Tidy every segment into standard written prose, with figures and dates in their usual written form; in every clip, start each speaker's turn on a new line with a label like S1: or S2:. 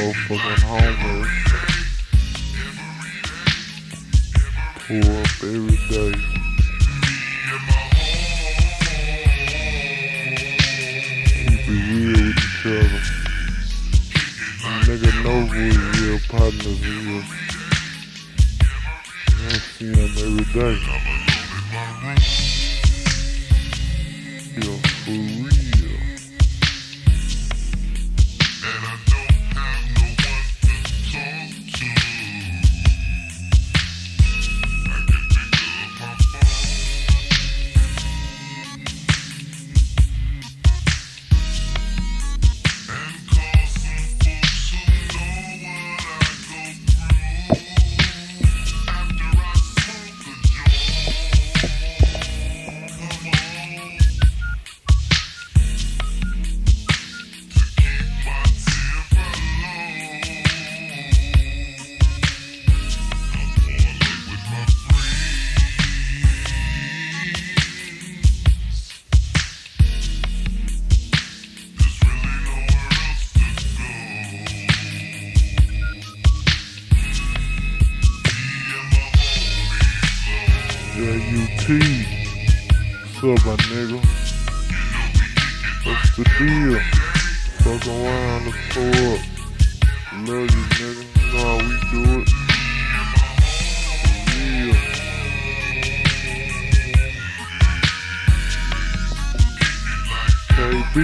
S1: motherfucking homies pull up every day. Keep it real with each other. Nigga know who his real partners is. I see him every day. Yeah, for real. JUT, what's up, my nigga? What's the deal? Fuck around and pull up. Love you, nigga. You know how we do it. Yeah. KB,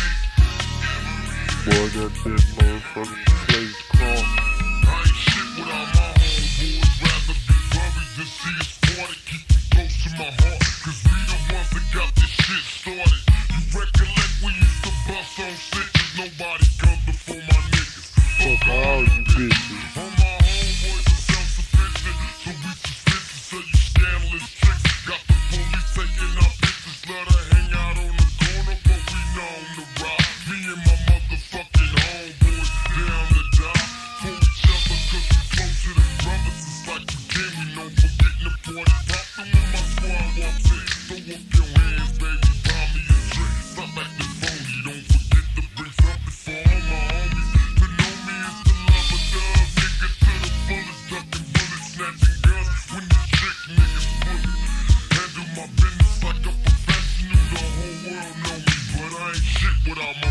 S1: boy, got that motherfucking place crunk.
S2: I ain't shit without my homeboys. Rather be buried than see us party. Keep them close to my heart, cause we the ones that got this shit started. You recollect we used to bust on stitches. Nobody comes before my niggas.
S1: Fuck all you bitches.
S2: All my homeboys are self-sufficient, so we suspicious of you scandalous tricks. Got the police taking our pictures. Let her hang out on the corner, but we known to ride. Me and my motherfucking homeboys down to die for each other, cause we closer than brothers. It's like we can, we known for getting the party poppin' when my squad walks in. Throw up your hands, baby, buy me a drink. Stop acting phony, don't forget to bring something for all my homies. To know me is to love a dub, nigga, to the fullest, ducking bullets, snatching guns. When you trick niggas pull it, handle my business like a professional. The whole world know me, but I ain't shit without my